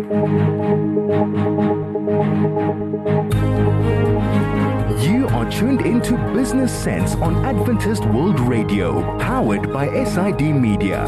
You are tuned into Business Sense on Adventist World Radio, powered by SID Media.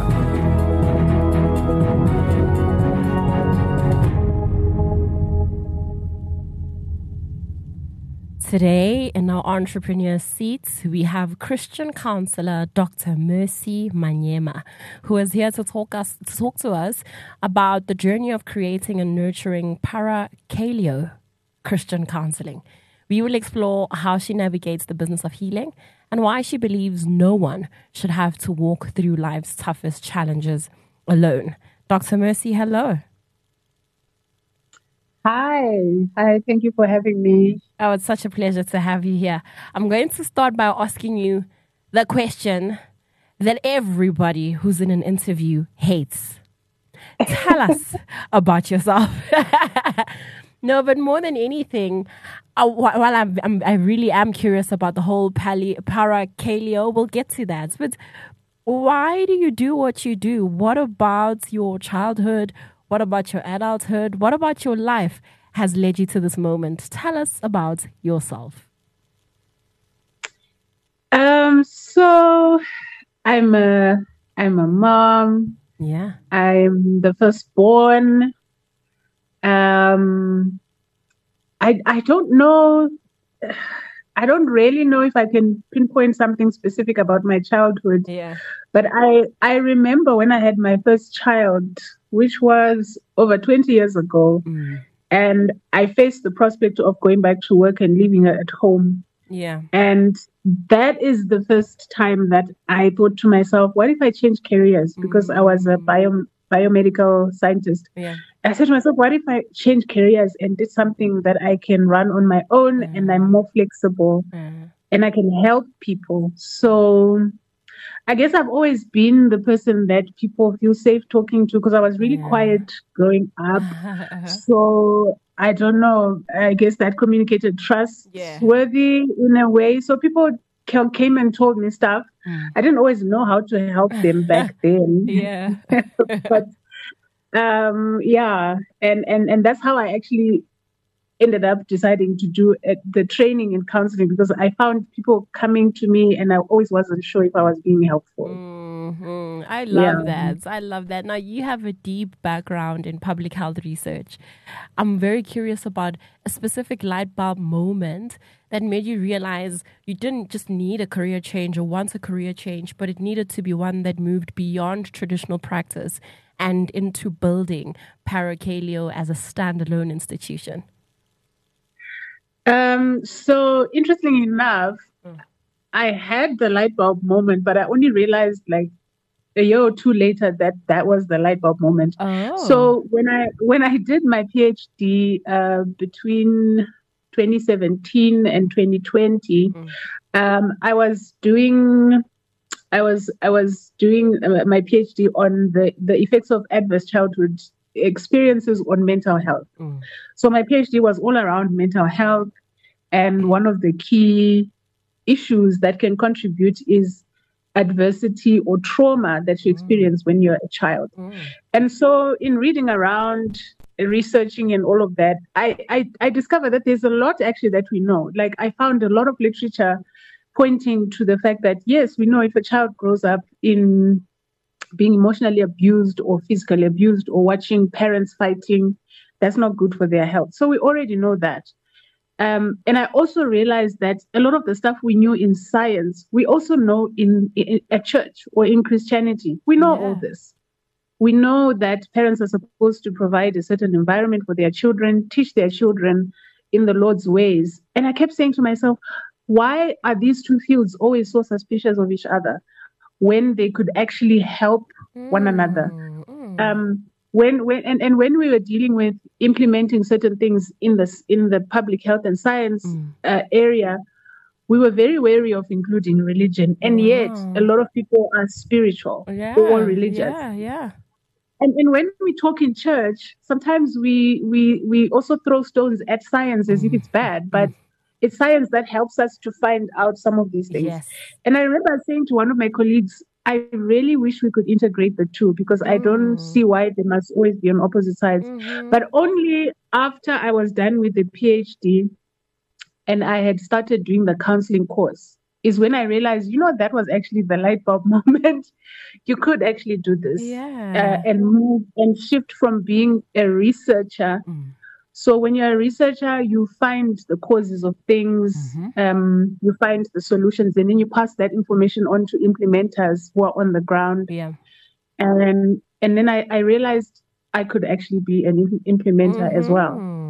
Today, in our entrepreneur seats, we have Christian counselor Dr. Mercy Manyema, who is here to talk to us about the journey of creating and nurturing Para-Kaleo Christian counseling. We will explore how she navigates the business of healing and why she believes no one should have to walk through life's toughest challenges alone. Dr. Mercy, hello. Hi. Thank you for having me. Oh, it's such a pleasure to have you here. I'm going to start by asking you the question that everybody who's in an interview hates. Tell us about yourself. No, but more than anything, while I really am curious about the whole Para-Kaleo, we'll get to that. But why do you do what you do? What about your childhood? What about your adulthood? What about your life has led you to this moment? Tell us about yourself. So I'm a mom. Yeah. I'm the firstborn. I don't know. I don't really know if I can pinpoint something specific about my childhood. Yeah. But I remember when I had my first child, which was over 20 years ago, and I faced the prospect of going back to work and leaving her at home. Yeah. And that is the first time that I thought to myself, what if I change careers? Because I was a biomedical scientist. Yeah. I said to myself, what if I change careers and did something that I can run on my own and I'm more flexible and I can help people? So I guess I've always been the person that people feel safe talking to because I was really quiet growing up. So I don't know. I guess that communicated trustworthy in a way. So people came and told me stuff. I didn't always know how to help them back then. Yeah. But and that's how I actually ended up deciding to do the training in counseling, because I found people coming to me and I always wasn't sure if I was being helpful. I love that. I love that. Now, you have a deep background in public health research. I'm very curious about a specific light bulb moment that made you realize you didn't just need a career change or want a career change, but it needed to be one that moved beyond traditional practice and into building Para-Kaleo as a standalone institution. So interestingly enough, I had the light bulb moment, but I only realized like a year or two later that was the light bulb moment. Oh. So when I did my PhD between 2017 and 2020, I was doing my PhD on the effects of adverse childhood experiences on mental health. So my PhD was all around mental health, and one of the key issues that can contribute is adversity or trauma that you experience when you're a child. And so in reading around, researching and all of that, I discovered that there's a lot actually that we know. Like I found a lot of literature pointing to the fact that, yes, we know if a child grows up in being emotionally abused or physically abused or watching parents fighting, that's not good for their health. So we already know that. And I also realized that a lot of the stuff we knew in science, we also know in a church or in Christianity. We know all this. We know that parents are supposed to provide a certain environment for their children, teach their children in the Lord's ways. And I kept saying to myself, why are these two fields always so suspicious of each other when they could actually help one another? When we were dealing with implementing certain things in the public health and science area, we were very wary of including religion, and yet a lot of people are spiritual or religious. And when we talk in church, sometimes we also throw stones at science as if it's bad, but it's science that helps us to find out some of these things. And I remember saying to one of my colleagues, I really wish we could integrate the two, because I don't see why they must always be on opposite sides. But only after I was done with the PhD and I had started doing the counseling course is when I realized, that was actually the light bulb moment. You could actually do this and move and shift from being a researcher. So when you're a researcher, you find the causes of things, you find the solutions, and then you pass that information on to implementers who are on the ground. Yeah. And then I realized I could actually be an implementer as well.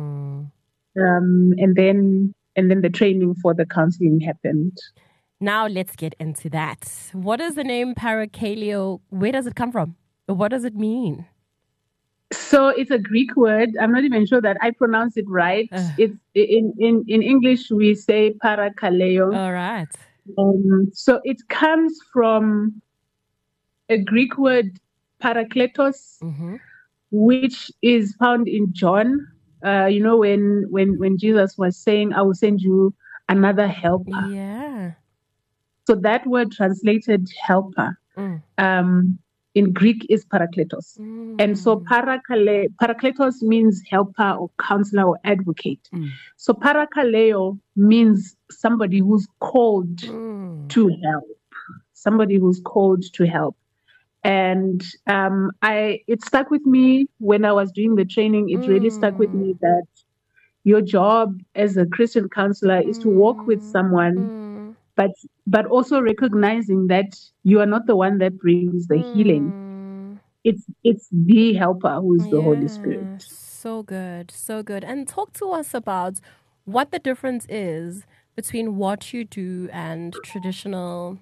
And then the training for the counseling happened. Now let's get into that. What is the name parakaleo? Where does it come from? What does it mean? So it's a Greek word. I'm not even sure that I pronounce it right. It's in English we say parakaleo. All right. So it comes from a Greek word parakletos, which is found in John. When Jesus was saying, "I will send you another helper." Yeah. So that word translated helper. In Greek is parakletos. And so parakletos means helper or counselor or advocate. So parakaleo means somebody who's called to help. Somebody who's called to help. And it stuck with me when I was doing the training. It really stuck with me that your job as a Christian counselor is to walk with someone, but also recognizing that you are not the one that brings the healing. It's the helper who is the Holy Spirit. So good, so good. And talk to us about what the difference is between what you do and traditional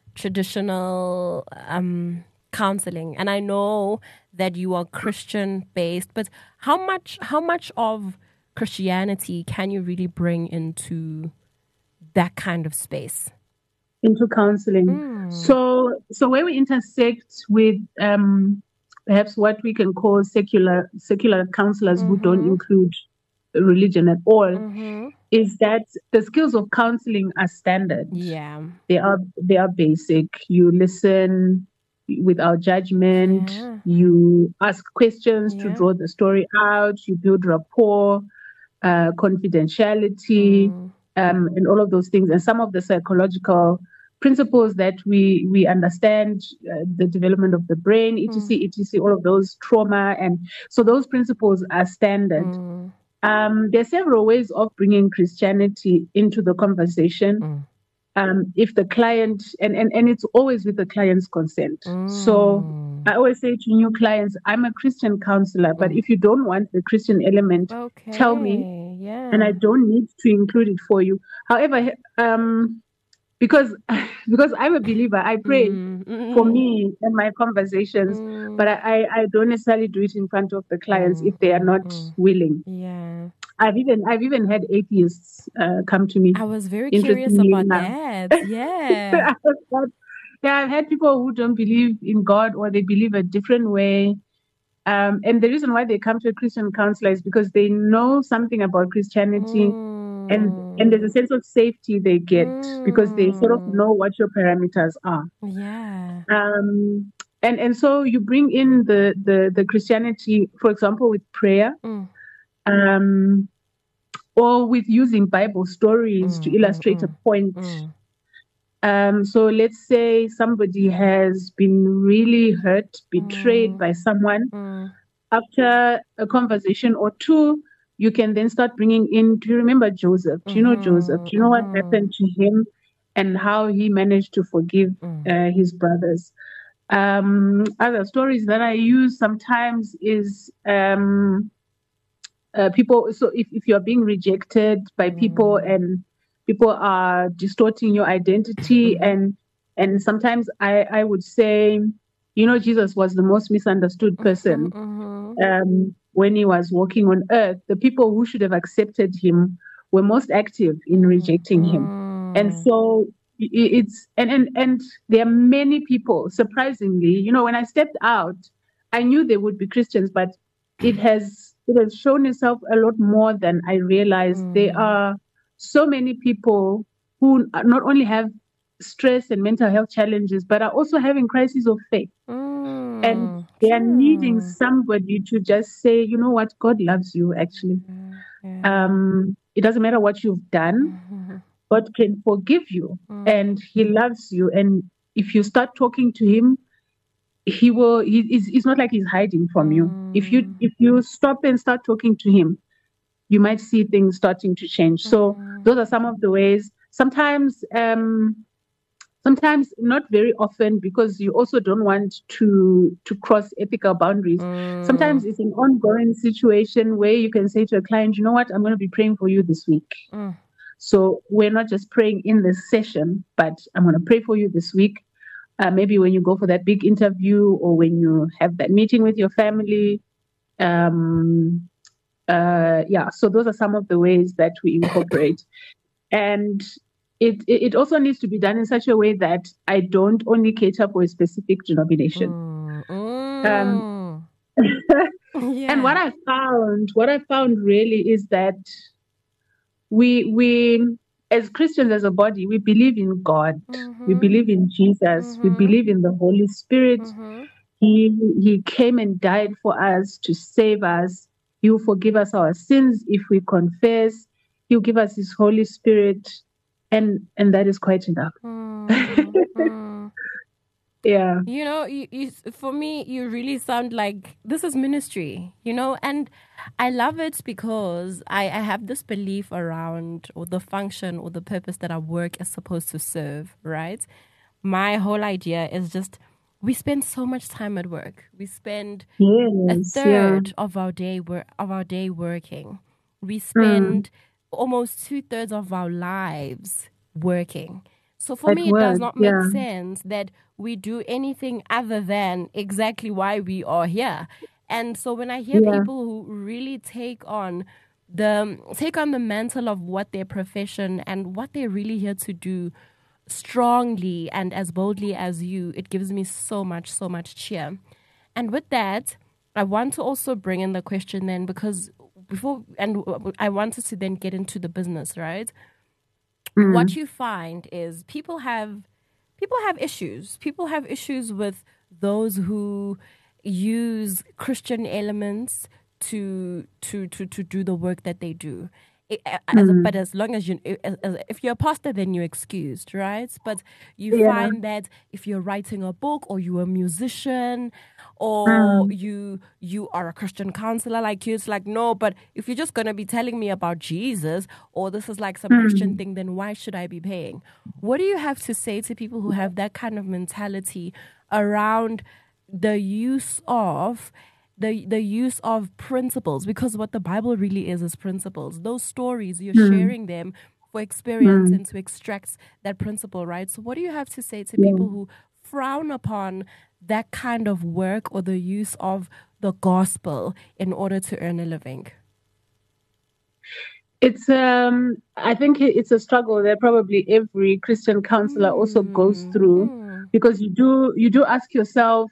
counseling. And I know that you are Christian based, but how much of Christianity can you really bring into that kind of space? Into counseling. So where we intersect with perhaps what we can call secular counselors who don't include religion at all, is that the skills of counseling are standard. Yeah. They are basic. You listen without judgment. Yeah. You ask questions to draw the story out. You build rapport, confidentiality, and all of those things. And some of the psychological principles that we understand, the development of the brain, etc., all of those trauma. And so those principles are standard. There are several ways of bringing Christianity into the conversation. If the client, and it's always with the client's consent. So I always say to new clients, I'm a Christian counselor, but if you don't want the Christian element, tell me, and I don't need to include it for you. However, because I'm a believer, I pray for me and my conversations, but I don't necessarily do it in front of the clients if they are not willing. Yeah. I've even had atheists come to me. I was very curious about that. Yeah. I've had people who don't believe in God, or they believe a different way. And the reason why they come to a Christian counselor is because they know something about Christianity, and there's a sense of safety they get because they sort of know what your parameters are. Yeah. And so you bring in the Christianity, for example, with prayer. Or with using Bible stories to illustrate a point. So let's say somebody has been really hurt, betrayed by someone. After a conversation or two, you can then start bringing in, do you remember Joseph? Do you know Joseph? Do you know what happened to him and how he managed to forgive his brothers? Other stories that I use sometimes is people. So if you're being rejected by people and people are distorting your identity, and sometimes I would say, Jesus was the most misunderstood person when he was walking on earth. The people who should have accepted him were most active in rejecting him. And so it's and there are many people, surprisingly, when I stepped out, I knew they would be Christians, but it has shown itself a lot more than I realized. There are so many people who not only have stress and mental health challenges, but are also having crises of faith. And they are needing somebody to just say, you know what, God loves you, actually. It doesn't matter what you've done. God can forgive you and he loves you. And if you start talking to him, it's not like he's hiding from you. If you stop and start talking to him, you might see things starting to change. So those are some of the ways. Sometimes not very often, because you also don't want to cross ethical boundaries. Sometimes it's an ongoing situation where you can say to a client, you know what, I'm going to be praying for you this week. So we're not just praying in this session, but I'm going to pray for you this week. Maybe when you go for that big interview or when you have that meeting with your family. So those are some of the ways that we incorporate. And it also needs to be done in such a way that I don't only cater for a specific denomination. And what I found really is that we as Christians, as a body, we believe in God. We believe in Jesus. We believe in the Holy Spirit. He came and died for us to save us. He will forgive us our sins if we confess. He'll give us his Holy Spirit. And that is quite enough. Yeah. You know, you, for me, you really sound like this is ministry, you know, and I love it because I have this belief around or the function or the purpose that our work is supposed to serve, right? My whole idea is just we spend so much time at work. We spend a third of our day working. We spend almost 2/3 of our lives working. So for me, it does not make sense that we do anything other than exactly why we are here. And so when I hear people who really take on the mantle of what their profession and what they're really here to do strongly and as boldly as you, it gives me so much cheer. And with that, I want to also bring in the question then, because I wanted to then get into the business, right? What you find is people have issues. People have issues with those who use Christian elements to do the work that they do. But as long as if you're a pastor, then you're excused, right? But you find that if you're writing a book, or you're a musician, or you are a Christian counselor, like you, it's like, no, but if you're just going to be telling me about Jesus, or this is like some Christian thing, then why should I be paying? What do you have to say to people who have that kind of mentality around the use of principles? Because what the Bible really is principles. Those stories, you're sharing them for experience and to extract that principle, right? So what do you have to say to people who frown upon that kind of work or the use of the gospel in order to earn a living? It's I think it's a struggle that probably every Christian counselor also goes through, because you do ask yourself,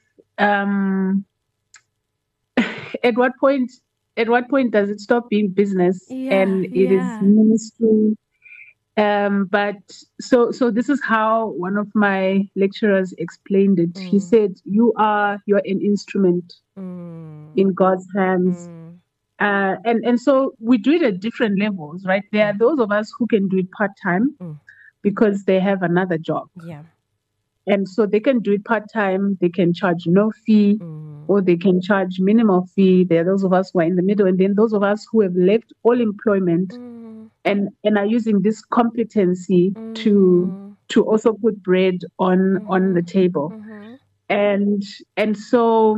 at what point does it stop being business and it is ministry? But so this is how one of my lecturers explained it. He said, you're an instrument in God's hands. And so we do it at different levels, right? There are those of us who can do it part-time because they have another job. Yeah. And so they can do it part-time, they can charge no fee, or they can charge minimal fee. There are those of us who are in the middle, and then those of us who have left all employment and are using this competency to also put bread on the table. And so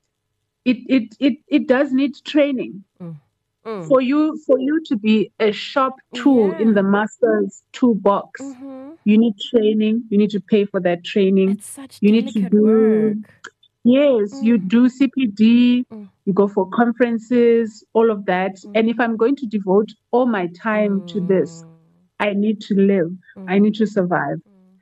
it does need training. For you to be a sharp tool in the master's toolbox, you need training. You need to pay for that training. It's such delicate work. Yes, you do CPD, you go for conferences, all of that. And if I'm going to devote all my time to this, I need to live. I need to survive.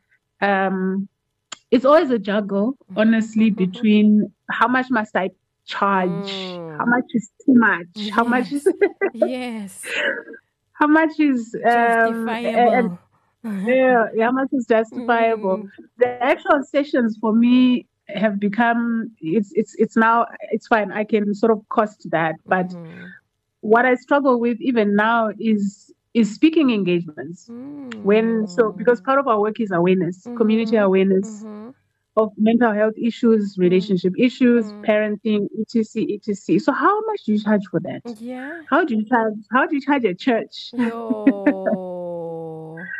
It's always a juggle, honestly, between how much must I charge, how much is too much, how much is yes, how much is justifiable. Yeah, how much is justifiable? The actual sessions for me have become it's now it's fine. I can sort of cost that, but what I struggle with even now is speaking engagements. Because part of our work is awareness, community awareness of mental health issues, relationship issues, parenting, etc., etc. So how much do you charge for that? Yeah. How do you charge a church? Yo.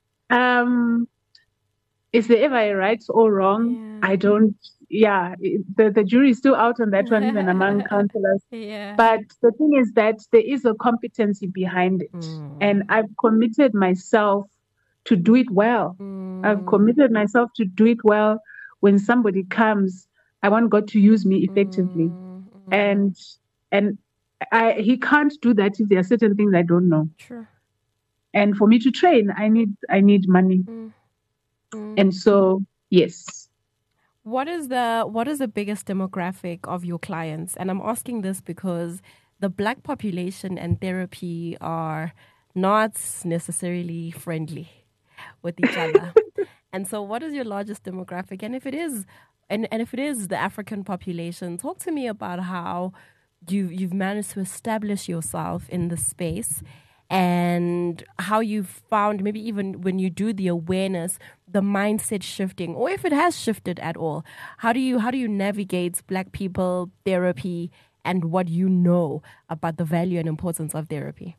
Is there ever a right or wrong? Yeah. I don't. Yeah, the jury is still out on that one, even among counselors. Yeah. But the thing is that there is a competency behind it, and I've committed myself to do it well. I've committed myself to do it well. When somebody comes, I want God to use me effectively, and he can't do that if there are certain things I don't know. Sure. And for me to train, I need money. And so, yes. What is the biggest demographic of your clients? And I'm asking this because the Black population and therapy are not necessarily friendly with each other. And so what is your largest demographic? And if it is the African population, talk to me about how you've managed to establish yourself in the space and how you've found, maybe even when you do the awareness, the mindset shifting, or if it has shifted at all. How do you navigate Black people, therapy, and what you know about the value and importance of therapy?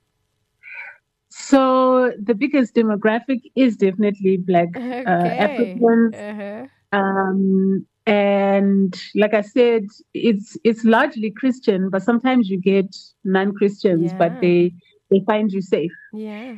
So the biggest demographic is definitely Black Africans. And like I said, it's largely Christian, but sometimes you get non-Christians, but they find you safe. Yeah.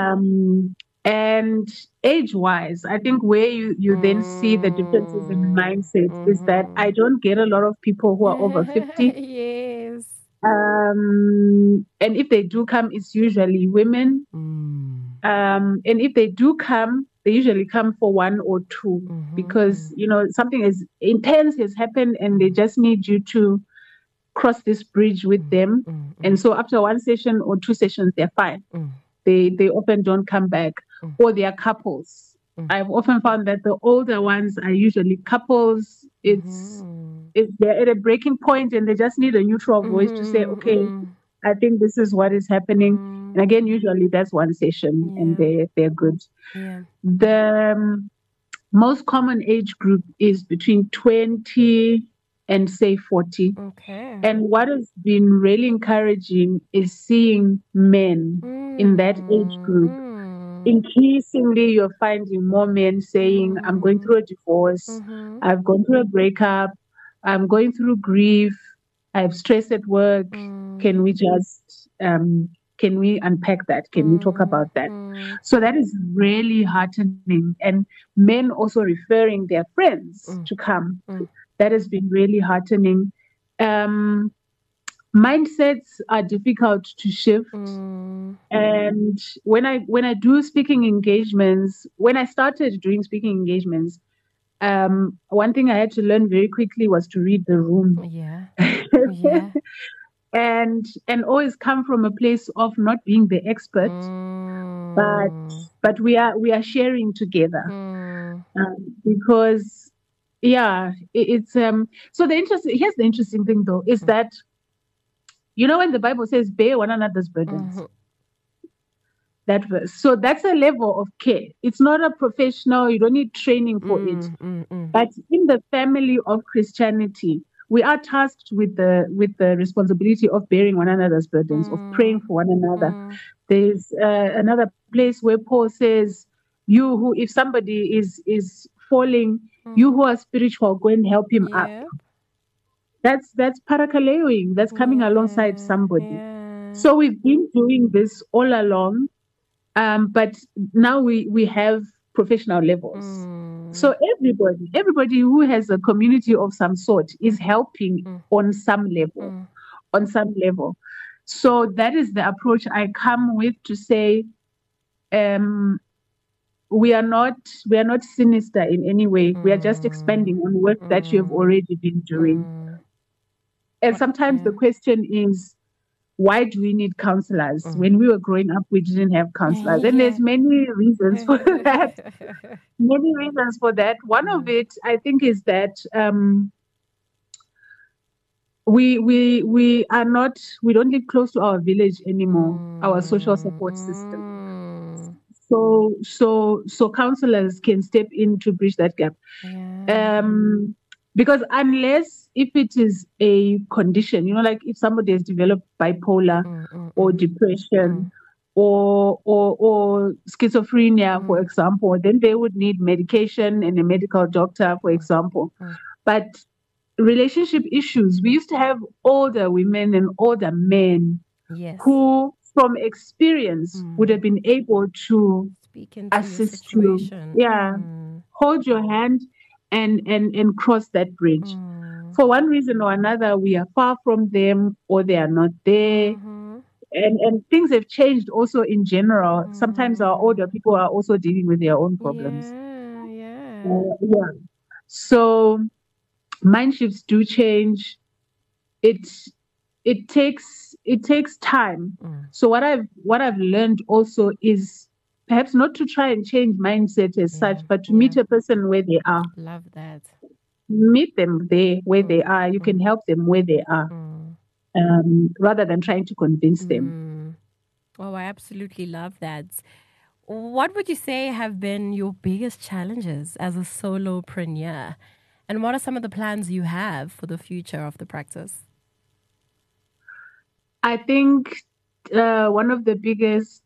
And age-wise, I think where you then see the differences in mindset is that I don't get a lot of people who are over 50. Yes. And if they do come, it's usually women. And if they do come, they usually come for 1 or 2 because, something is intense has happened and they just need you to cross this bridge with them. And so after 1 session or 2 sessions, they're fine. They often don't come back, or they are couples. I've often found that the older ones are usually couples. It's they're at a breaking point and they just need a neutral voice to say, okay, I think this is what is happening. And again, usually that's 1 session and they're good. Yeah. The most common age group is between 20 and say 40. Okay. And what has been really encouraging is seeing men in that age group. Increasingly, you're finding more men saying, I'm going through a divorce, I've gone through a breakup, I'm going through grief, I have stress at work. Can we just, can we unpack that? Can we talk about that? So that is really heartening. And men also referring their friends to come. That has been really heartening. Mindsets are difficult to shift. And when I do speaking engagements, when I started doing speaking engagements, one thing I had to learn very quickly was to read the room. Yeah. And always come from a place of not being the expert, but we are sharing together. Because it's so here's the interesting thing though, is that when the Bible says bear one another's burdens, that verse. So that's a level of care. It's not a professional, you don't need training for it. But in the family of Christianity, we are tasked with the responsibility of bearing one another's burdens, of praying for one another. There's another place where Paul says, you who, if somebody is falling, you who are spiritual, go and help him up. That's parakaleoing. That's coming alongside somebody. So we've been doing this all along, but now we have professional levels. So everybody who has a community of some sort is helping on some level. So that is the approach I come with to say, we are not sinister in any way. We are just expanding on work that you have already been doing. And sometimes the question is, why do we need counselors? When we were growing up, we didn't have counselors. And there's many reasons for that. Many reasons for that. One of it, I think, is that we don't live close to our village anymore, our social support system. So counselors can step in to bridge that gap. Because unless if it is a condition, like if somebody has developed bipolar or depression or schizophrenia, for example, then they would need medication and a medical doctor, for example. But relationship issues, we used to have older women and older men who, from experience, would have been able to assist you. Hold your hand and cross that bridge. For one reason or another, we are far from them or they are not there. And things have changed also in general. Sometimes our older people are also dealing with their own problems. So mind shifts do change. It takes time. So what I've learned also is perhaps not to try and change mindset as such, but to meet a person where they are. Love that. Meet them there where they are. You can help them where they are, rather than trying to convince them. Oh, I absolutely love that. What would you say have been your biggest challenges as a solopreneur? And what are some of the plans you have for the future of the practice? I think one of the biggest...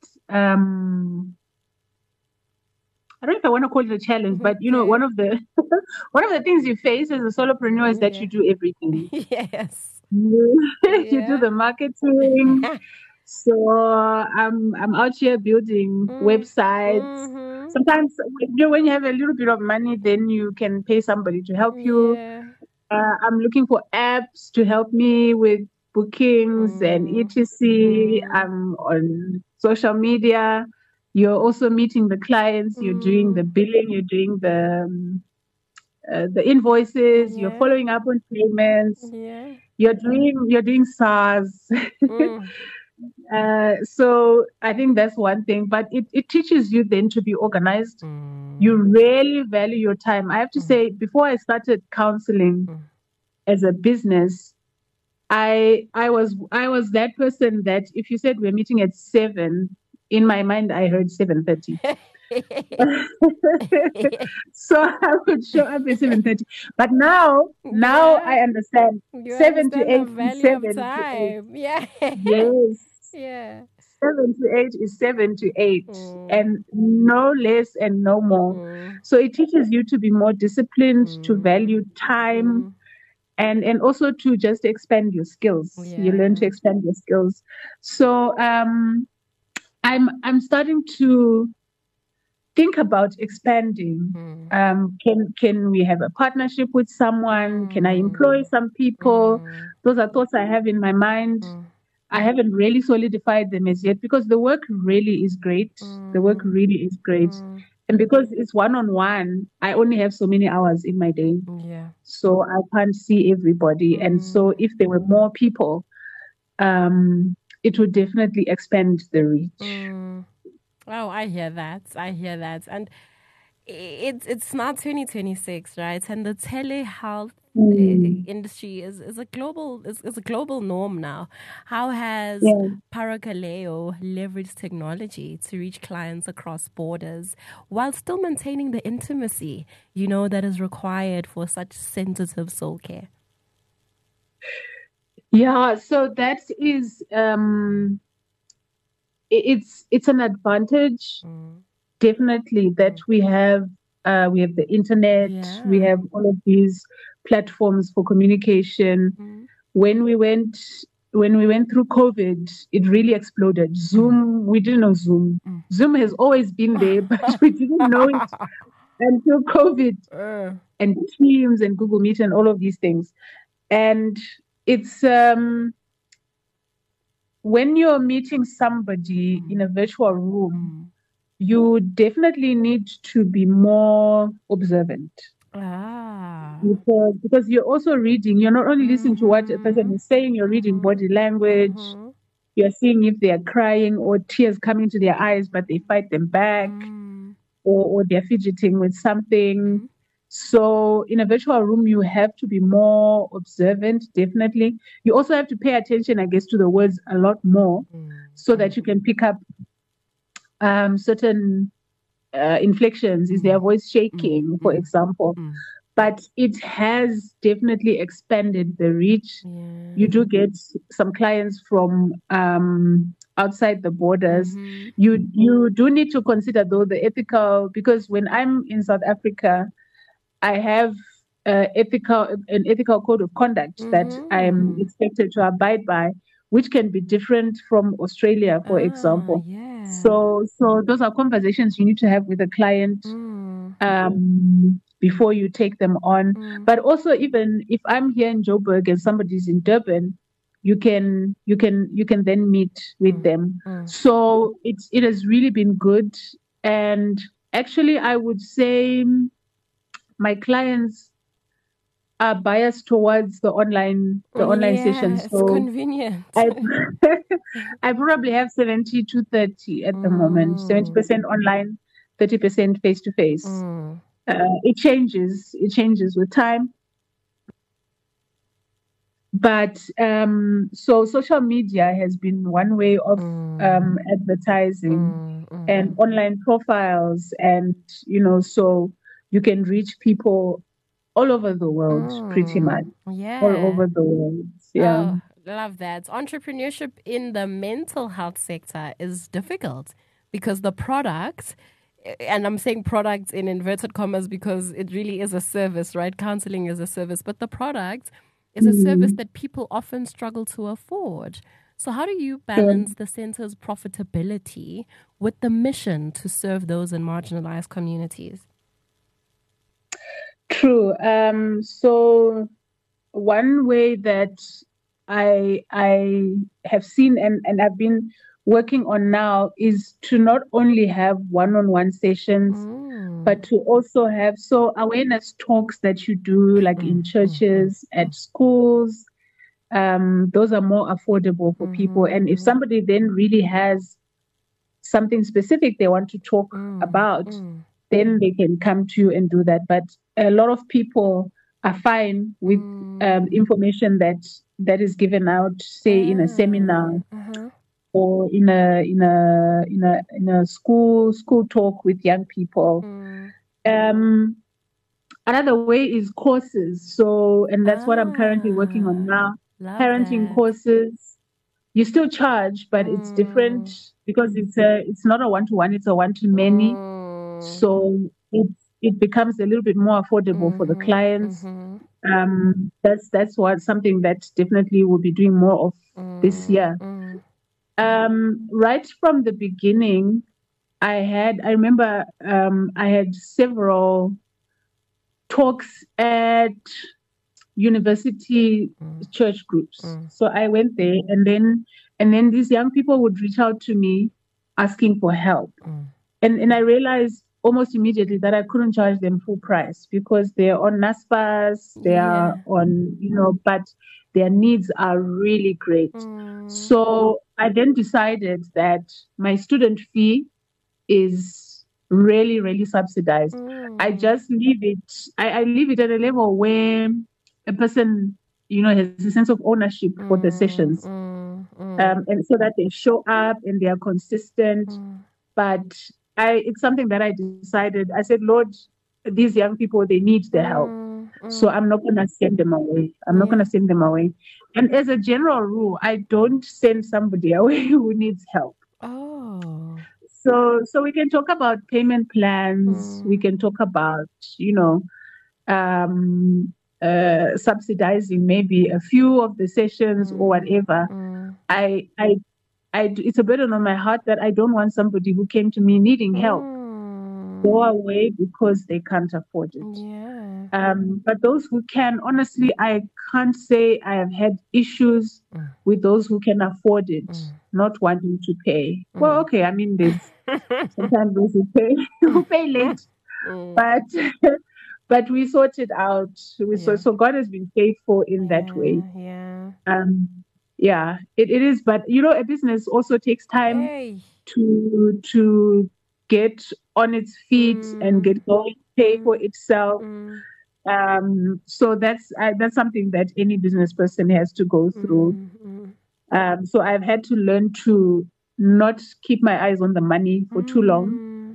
I don't know if I want to call it a challenge, but one of the things you face as a solopreneur is that you do everything. Yes. You do the marketing. So I'm out here building websites. Sometimes when you have a little bit of money, then you can pay somebody to help you. I'm looking for apps to help me with bookings and etc. I'm on social media. You're also meeting the clients. You're doing the billing. You're doing the invoices. You're following up on payments. You're doing SaaS. So I think that's one thing. But it teaches you then to be organized. You really value your time. I have to say, before I started counseling as a business, I was that person that if you said we're meeting at 7. In my mind, I heard 7:30. So I would show up at 7:30. But now I understand. 7 to 8 is 7 to 8. Yes. 7 to 8 is 7 to 8. And no less and no more. So it teaches you to be more disciplined, to value time, and also to just expand your skills. You learn to expand your skills. So I'm starting to think about expanding. Can we have a partnership with someone? Can I employ some people? Those are thoughts I have in my mind. I haven't really solidified them as yet because the work really is great. The work really is great. And because it's one-on-one, I only have so many hours in my day. So I can't see everybody. And so if there were more people, it would definitely expand the reach. Oh, I hear that. And it's now 2026, right? And the telehealth industry is a global norm now. How has Parakaleo leveraged technology to reach clients across borders while still maintaining the intimacy, that is required for such sensitive soul care? Yeah, so that is it's an advantage, definitely, that we have the internet, we have all of these platforms for communication. When we went through COVID, it really exploded. Zoom, we didn't know Zoom. Zoom has always been there, but we didn't know it until COVID, and Teams and Google Meet and all of these things. And it's when you're meeting somebody in a virtual room, you definitely need to be more observant. Because you're also reading. You're not only listening to what a person is saying, you're reading body language. You're seeing if they are crying or tears coming to their eyes, but they fight them back, or they're fidgeting with something. So in a virtual room, you have to be more observant, definitely. You also have to pay attention, I guess, to the words a lot more so that you can pick up certain inflections. Is their voice shaking, for example? But it has definitely expanded the reach. Yeah. You do get some clients from outside the borders. You do need to consider, though, the ethical, because when I'm in South Africa, I have an ethical code of conduct that I'm expected to abide by, which can be different from Australia, for example. Yeah. So those are conversations you need to have with the client before you take them on. But also, even if I'm here in Joburg and somebody's in Durban, you can then meet with them. So it has really been good. And actually, I would say my clients are biased towards the online sessions. It's So convenient. I probably have 70 to 30 at the moment. 70% online, 30% face to face. It changes with time. But so social media has been one way of advertising and online profiles, and so you can reach people all over the world, pretty much. Yeah. All over the world. Yeah. Oh, love that. Entrepreneurship in the mental health sector is difficult because the product, and I'm saying products in inverted commas because it really is a service, right? Counseling is a service, but the product is a service that people often struggle to afford. So how do you balance the center's profitability with the mission to serve those in marginalized communities? True. So one way that I have seen and I've been working on now is to not only have one-on-one sessions, but to also have awareness talks that you do, like in churches, at schools. Those are more affordable for people. And if somebody then really has something specific they want to talk about, then they can come to you and do that. But a lot of people are fine with information that is given out, say in a seminar or in a school talk with young people. Another way is courses. And that's what I'm currently working on now. Parenting courses. You still charge, but it's different because it's not a one-to-one, it's a one-to-many. So it becomes a little bit more affordable for the clients. That's something that definitely we'll be doing more of this year. Right from the beginning, I remember I had several talks at university church groups. So I went there, and then these young people would reach out to me asking for help. And I realized almost immediately that I couldn't charge them full price because they're on NASPAS, they are on, but their needs are really great. So I then decided that my student fee is really, really subsidized. I just leave it. I leave it at a level where a person, has a sense of ownership for the sessions, and so that they show up and they are consistent. But it's something that I decided. I said, Lord, these young people, they need the help. So I'm not going to send them away. And as a general rule, I don't send somebody away who needs help. Oh. So we can talk about payment plans. We can talk about, subsidizing maybe a few of the sessions or whatever. It's a burden on my heart that I don't want somebody who came to me needing help go away because they can't afford it. Yeah. But those who can, honestly, I can't say I have had issues with those who can afford it, not wanting to pay. Well, okay, I mean, there's sometimes those who pay late, but we sort it out. So God has been faithful in that way. Yeah. Yeah, it is. But a business also takes time Hey. to get on its feet and get going, pay for itself. So that's something that any business person has to go through. So I've had to learn to not keep my eyes on the money for too long,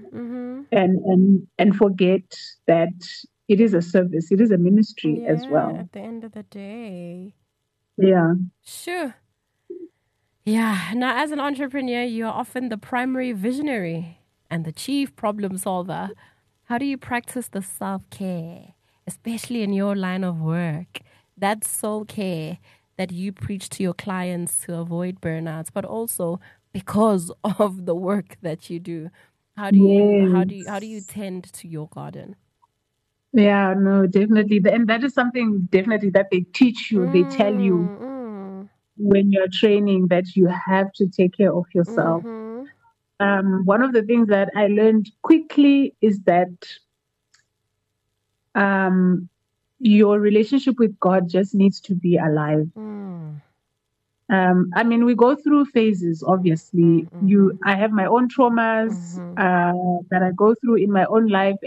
and forget that it is a service, it is a ministry as well. At the end of the day. Yeah. Sure. Yeah. Now, as an entrepreneur, you are often the primary visionary and the chief problem solver. How do you practice the self-care, especially in your line of work? That soul care that you preach to your clients to avoid burnouts, but also because of the work that you do. How do you tend to your garden? Yeah, no, definitely. And that is something definitely that they teach you. They tell you when you're training that you have to take care of yourself. One of the things that I learned quickly is that your relationship with God just needs to be alive. I mean, we go through phases, obviously. I have my own traumas that I go through in my own life,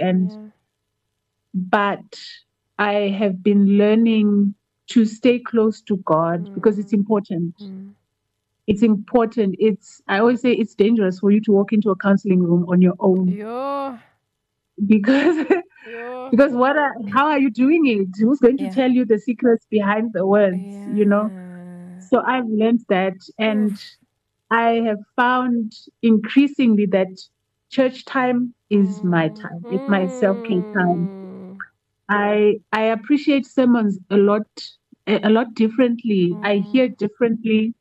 but I have been learning to stay close to God because it's important. It's important. I always say it's dangerous for you to walk into a counseling room on your own. Yeah. Because because how are you doing it? Who's going to tell you the secrets behind the words? So I've learned that, and I have found increasingly that church time is my time. It's my self-care time. I appreciate sermons a lot differently. I hear differently,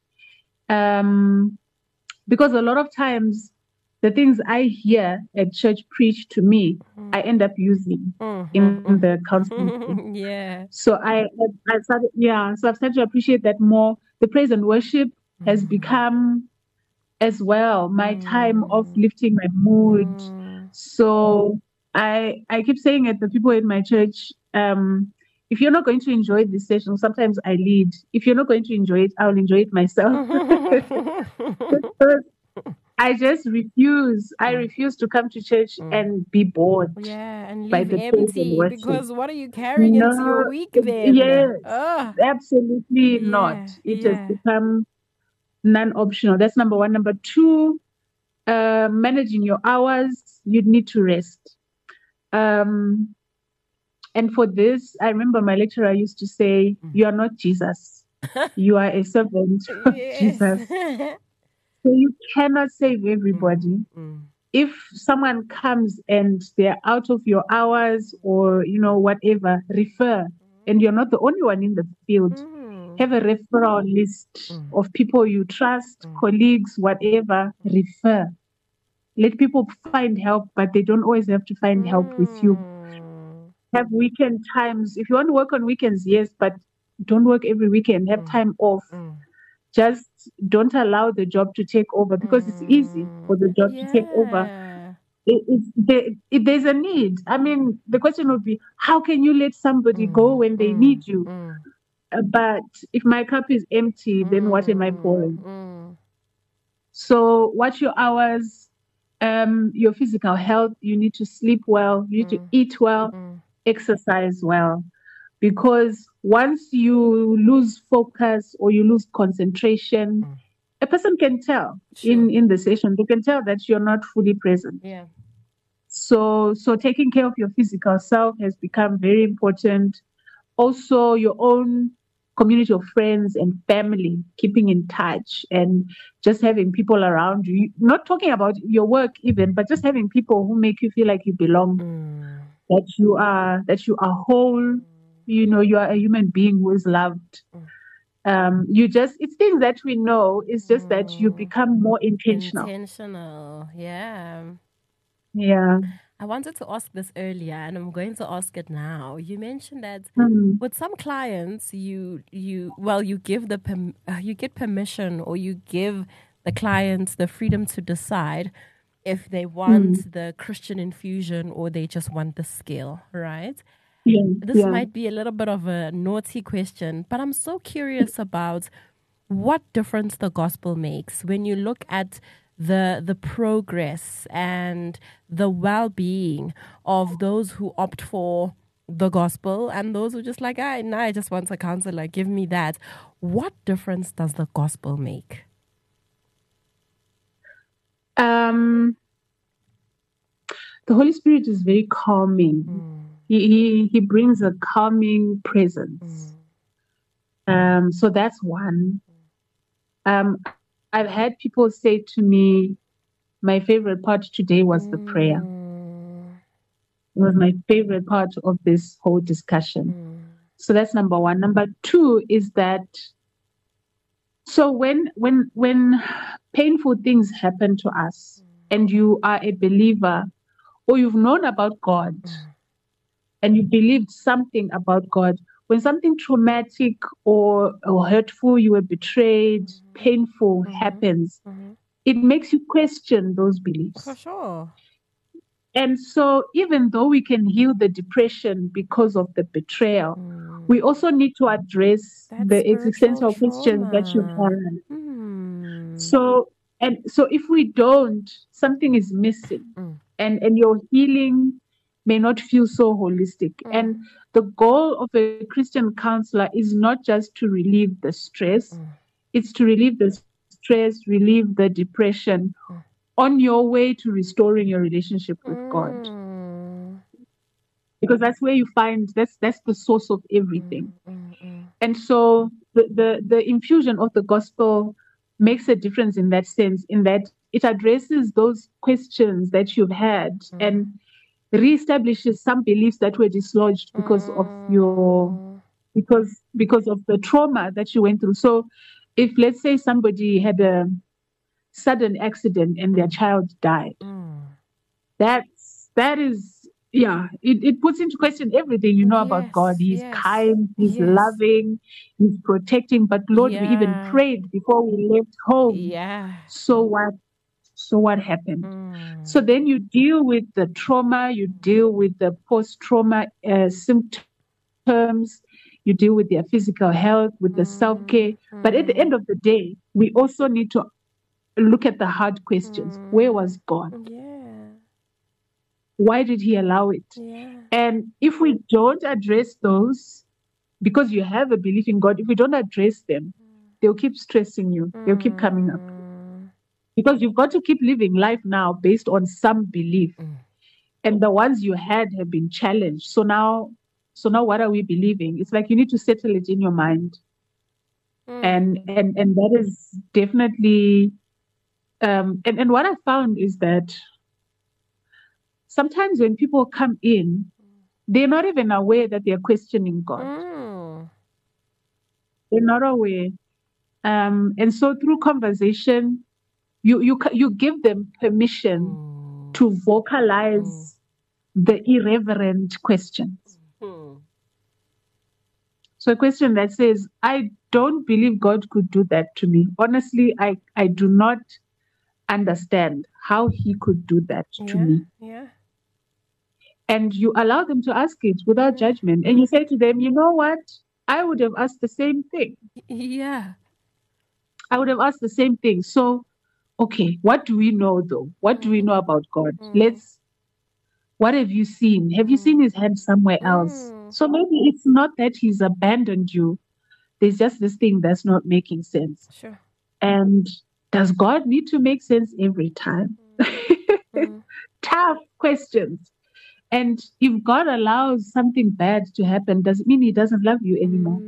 because a lot of times the things I hear at church preached to me, I end up using in the counseling. So I've started to appreciate that more. The praise and worship has become as well my time of lifting my mood. So I keep saying it, the people in my church, if you're not going to enjoy this session, sometimes I lead. If you're not going to enjoy it, I'll enjoy it myself. I just refuse. I refuse to come to church and be bored. And by leave the empty, because what are you carrying into your week then? Yes, absolutely not. It has become non-optional. That's number one. Number two, managing your hours. You need to rest. And for this, I remember my lecturer used to say, "You are not Jesus. You are a servant of Jesus." So you cannot save everybody. If someone comes and they're out of your hours or, whatever, refer. And you're not the only one in the field. Have a referral list of people you trust, colleagues, whatever, refer. Let people find help, but they don't always have to find help with you. Have weekend times. If you want to work on weekends, yes, but don't work every weekend. Have time off. Just don't allow the job to take over, because it's easy for the job to take over. There's a need. I mean, the question would be, how can you let somebody go when they need you? But if my cup is empty, then what am I pouring? So watch your hours, your physical health. You need to sleep well. You need to eat well, exercise well. Because once you lose focus or you lose concentration, a person can tell in the session. They can tell that you're not fully present. So taking care of your physical self has become very important. Also, your own community of friends and family, keeping in touch and just having people around you. Not talking about your work even, but just having people who make you feel like you belong, that you are whole. You are a human being who is loved. It's things that we know. It's just that you become more intentional. Yeah. I wanted to ask this earlier, and I'm going to ask it now. You mentioned that with some clients, you get permission, or you give the clients the freedom to decide if they want the Christian infusion or they just want the skill, right? This might be a little bit of a naughty question, but I'm so curious about what difference the gospel makes when you look at the progress and the well-being of those who opt for the gospel and those who just like, I just want a counselor, give me that. What difference does the gospel make? The Holy Spirit is very calming. He brings a calming presence. So that's one. I've had people say to me, my favorite part today was the prayer. It was my favorite part of this whole discussion. So that's number one. Number two is that, so when painful things happen to us and you are a believer or you've known about God and you believed something about God, when something traumatic or hurtful, you were betrayed, painful happens, it makes you question those beliefs. For sure. And so even though we can heal the depression because of the betrayal, we also need to address the existential questions that you have. So if we don't, something is missing. And your healing may not feel so holistic. And the goal of a Christian counselor is not just to relieve the stress, it's to relieve the stress, relieve the depression on your way to restoring your relationship with God. Because that's where you find, that's the source of everything. And so the infusion of the gospel makes a difference in that sense, in that it addresses those questions that you've had and reestablishes some beliefs that were dislodged because of because of the trauma that you went through. So if, let's say, somebody had a sudden accident and their child died, that is it puts into question everything you know about God. He's kind, he's loving, he's protecting. But Lord, we even prayed before we left home. So what happened? So then you deal with the trauma, you deal with the post-trauma symptoms, you deal with their physical health, with the self-care. But at the end of the day, we also need to look at the hard questions. Where was God? Why did he allow it? And if we don't address those, because you have a belief in God, if we don't address them, they'll keep stressing you. They'll keep coming up. Because you've got to keep living life now based on some belief. And the ones you had have been challenged. So now what are we believing? It's like you need to settle it in your mind. And that is definitely and what I found is that sometimes when people come in, they're not even aware that they're questioning God. They're not aware. And so through conversation, you give them permission to vocalize the irreverent questions. So a question that says, I don't believe God could do that to me. Honestly, I do not understand how he could do that to me. And you allow them to ask it without judgment. And you say to them, you know what? I would have asked the same thing. I would have asked the same thing. So, okay, what do we know though? What do we know about God? What have you seen? Have you seen his hand somewhere else? So maybe it's not that he's abandoned you. There's just this thing that's not making sense. Sure. And does God need to make sense every time? Tough questions. And if God allows something bad to happen, does it mean he doesn't love you anymore?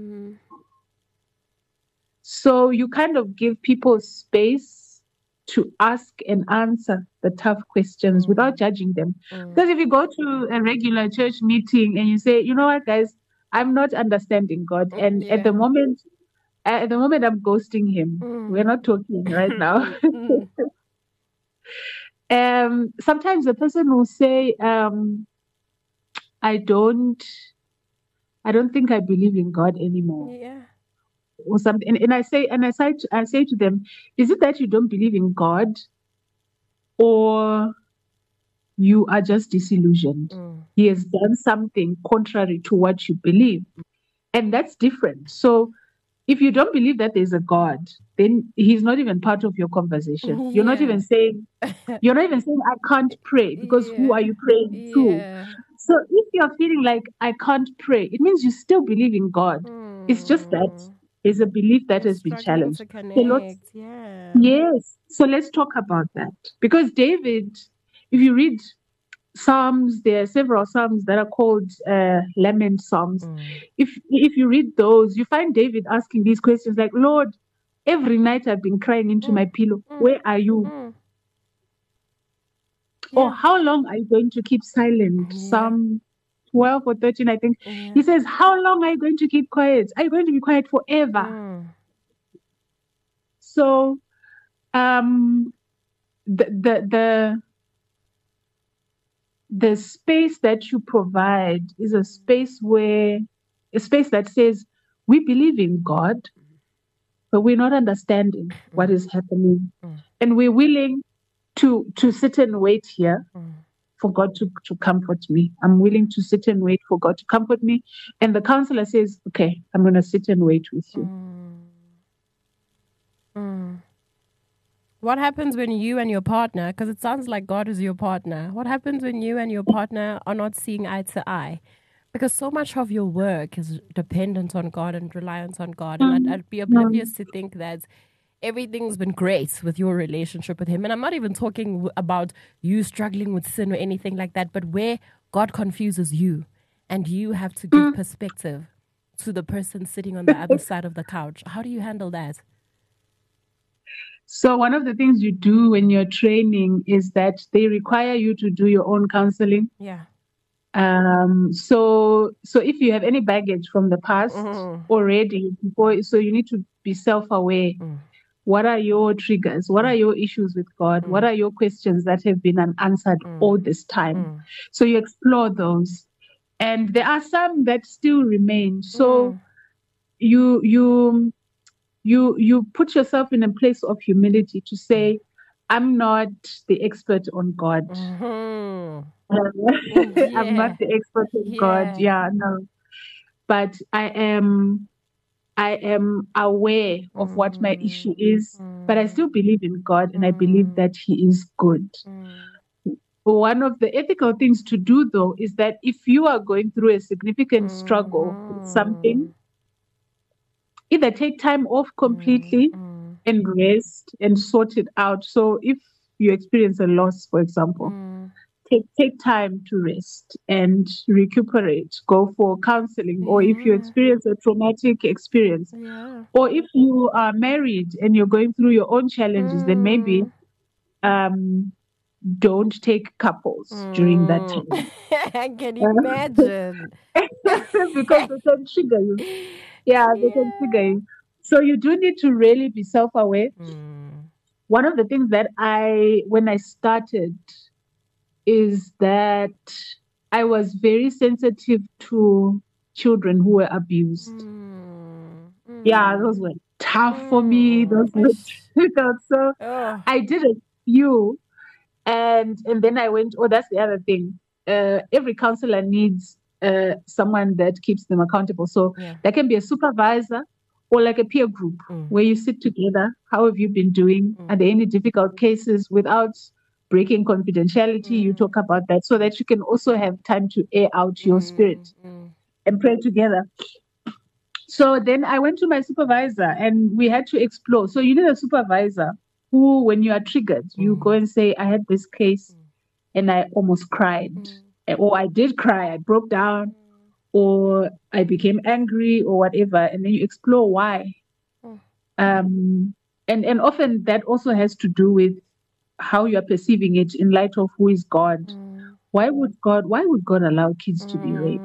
So you kind of give people space to ask and answer the tough questions without judging them. Because if you go to a regular church meeting and you say, you know what, guys, I'm not understanding God. And at the moment I'm ghosting him. We're not talking right now. Sometimes the person will say, I don't think I believe in God anymore. Or something. And I say to them, is it that you don't believe in God, or you are just disillusioned? He has done something contrary to what you believe. And that's different. So if you don't believe that there's a God, then he's not even part of your conversation. You're not even saying, I can't pray, because who are you praying to? So if you're feeling like I can't pray, it means you still believe in God. It's just that there's a belief that has been challenged. To connect. Yes. So let's talk about that. Because David, if you read Psalms, there are several Psalms that are called lament Psalms. If you read those, you find David asking these questions like, Lord, every night I've been crying into my pillow. Where are you? Or how long are you going to keep silent? Psalm 12 or 13, I think. He says, how long are you going to keep quiet? Are you going to be quiet forever? So the space that you provide is a space that says we believe in God, but we're not understanding what is happening. And we're willing to sit and wait here for God to comfort me. I'm willing to sit and wait for God to comfort me. And the counselor says, okay, I'm going to sit and wait with you. What happens when you and your partner, because it sounds like God is your partner, what happens when you and your partner are not seeing eye to eye? Because so much of your work is dependent on God and reliance on God. And I'd be oblivious to think that everything's been great with your relationship with him. And I'm not even talking about you struggling with sin or anything like that, but where God confuses you and you have to give perspective to the person sitting on the other side of the couch. How do you handle that? So one of the things you do when you're training is that they require you to do your own counseling. Yeah. So if you have any baggage from the past already, so you need to be self-aware. What are your triggers? What are your issues with God? What are your questions that have been unanswered all this time? So you explore those. And there are some that still remain. So you put yourself in a place of humility to say, I'm not the expert on God. I'm not the expert on God. Yeah, no. But I am aware of what my issue is, but I still believe in God and I believe that He is good. One of the ethical things to do, though, is that if you are going through a significant struggle with something, either take time off completely and rest and sort it out. So if you experience a loss, for example, take time to rest and recuperate, go for counseling, or if you experience a traumatic experience, or if you are married and you're going through your own challenges, then maybe don't take couples during that time. I can imagine. Because they can trigger you. They can trigger you. So you do need to really be self-aware. One of the things that when I started, is that I was very sensitive to children who were abused. Yeah, those were tough for me. Those were difficult. So I did a few, and then I went, that's the other thing. Every counselor needs someone that keeps them accountable. So there can be a supervisor or like a peer group where you sit together. How have you been doing? Are there any difficult cases? Without breaking confidentiality, you talk about that so that you can also have time to air out your spirit and pray together. So then I went to my supervisor and we had to explore. So you need a supervisor who, when you are triggered, you go and say, I had this case and I almost cried. Or I did cry, I broke down, or I became angry or whatever. And then you explore why. And often that also has to do with how you are perceiving it in light of who is God. Why would God allow kids to be raped?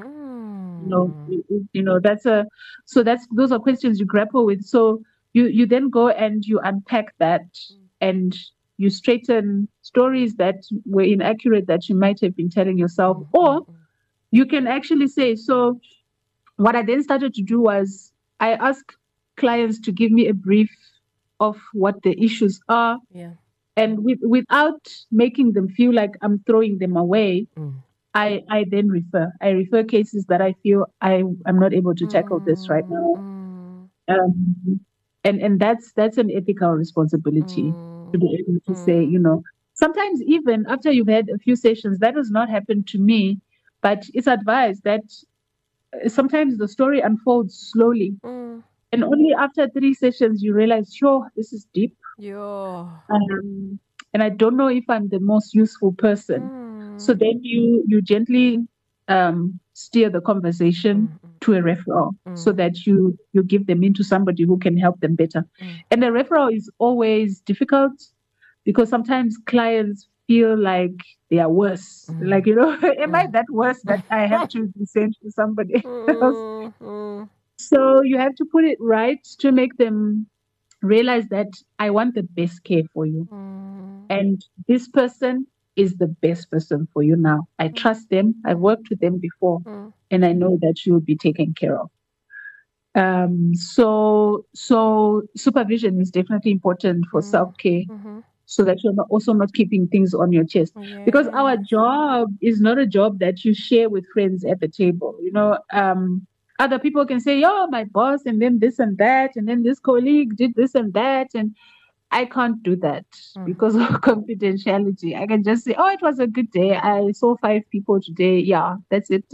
Those are questions you grapple with. So you then go and you unpack that and you straighten stories that were inaccurate that you might have been telling yourself, or you can actually say, so what I then started to do was I ask clients to give me a brief of what the issues are. And without making them feel like I'm throwing them away, I then refer cases that I feel I'm not able to tackle this right now. And that's an ethical responsibility to be able to say, you know, sometimes even after you've had a few sessions, that has not happened to me, but it's advised that sometimes the story unfolds slowly. And only after 3 sessions, you realize, sure, this is deep. And I don't know if I'm the most useful person. So then you gently steer the conversation to a referral so that you give them into somebody who can help them better. And a referral is always difficult because sometimes clients feel like they are worse. Like, you know, am I that worse that I have to be sent to somebody else? So you have to put it right to make them realize that I want the best care for you. And this person is the best person for you now. I trust them. I've worked with them before, and I know that you'll be taken care of. So supervision is definitely important for self-care, so that you're also not keeping things on your chest. Because our job is not a job that you share with friends at the table. You know, other people can say, "Oh, my boss," and then this and that, and then this colleague did this and that, and I can't do that because of confidentiality. I can just say, "Oh, it was a good day. I saw 5 people today." Yeah, that's it.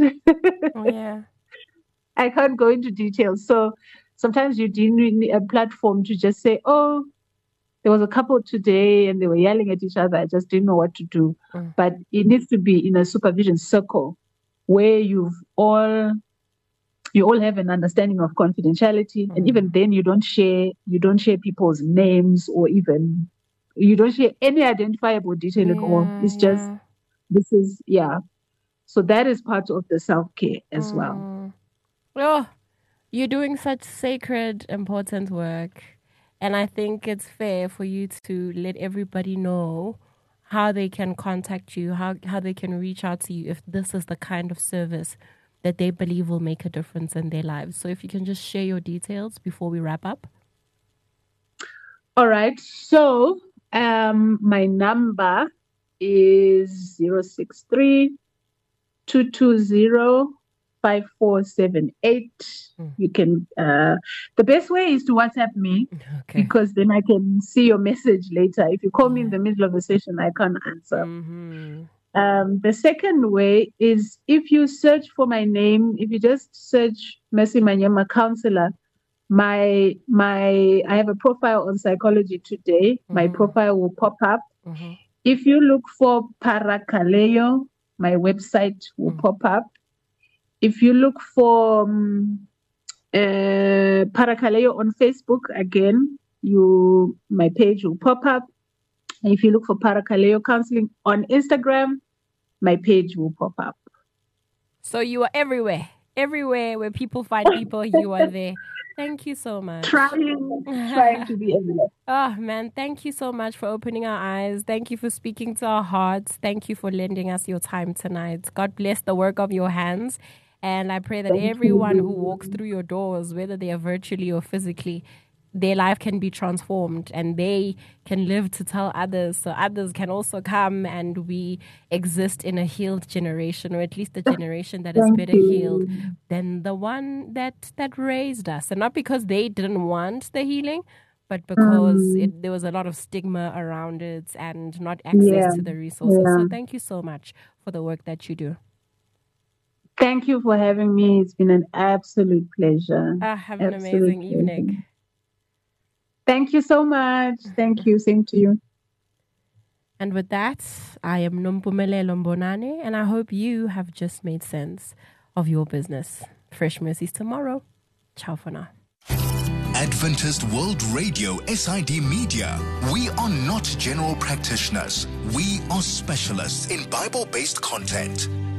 I can't go into details. So sometimes you do need a platform to just say, "Oh, there was a couple today and they were yelling at each other. I just didn't know what to do." But it needs to be in a supervision circle where you all have an understanding of confidentiality, and even then you don't share people's names, or even you don't share any identifiable detail at all. It's just so that is part of the self-care as well. Oh, you're doing such sacred, important work, and I think it's fair for you to let everybody know how they can contact you, how they can reach out to you if this is the kind of service that they believe will make a difference in their lives. So if you can just share your details before we wrap up. All right. So my number is 063-220-5478. You can, the best way is to WhatsApp me, because then I can see your message later. If you call me in the middle of the session, I can't answer. The second way is if you search for my name, if you just search Mercy Manyema Counselor, I have a profile on Psychology Today. My profile will pop up. If you look for Parakaleo, my website will pop up. If you look for Parakaleo on Facebook, again, my page will pop up. If you look for Parakaleo Counseling on Instagram, my page will pop up. So you are everywhere. Everywhere where people find people, you are there. Thank you so much. Trying to be everywhere. Oh, man, thank you so much for opening our eyes. Thank you for speaking to our hearts. Thank you for lending us your time tonight. God bless the work of your hands. And I pray that everyone who walks through your doors, whether they are virtually or physically, their life can be transformed and they can live to tell others, so others can also come and we exist in a healed generation, or at least a generation that is better healed than the one that raised us. And not because they didn't want the healing, but because there was a lot of stigma around it and not access to the resources. So thank you so much for the work that you do. Thank you for having me. It's been an absolute pleasure. Have an amazing evening. Thank you so much. Thank you. Same to you. And with that, I am Nompumelelo Mbonane, and I hope you have just made sense of your business. Fresh Mercies tomorrow. Ciao for now. Adventist World Radio, SID Media. We are not general practitioners. We are specialists in Bible-based content.